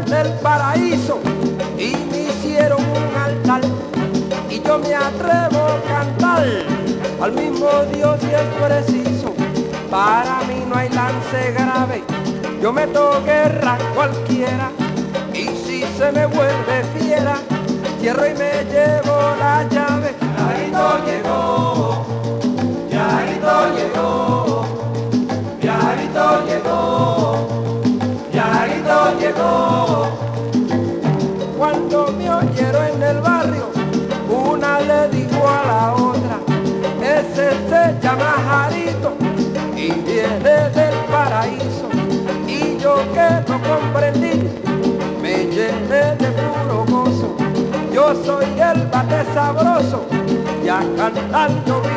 del paraíso y me hicieron un altar. Y yo me atrevo a cantar al mismo Dios y es preciso. Para mí no hay lance grave, yo meto guerra cualquiera. Y si se me vuelve fiera, cierro y me llevo la llave. Viajarito llegó, Viajarito llegó, Viajarito llegó, Viajarito llegó. Cuando me oyeron en el barrio, una le dijo a la otra, ese se llama Jarito y viene del paraíso. Y yo que no comprendí, me llené de puro gozo. Yo soy el bate sabroso, ya cantando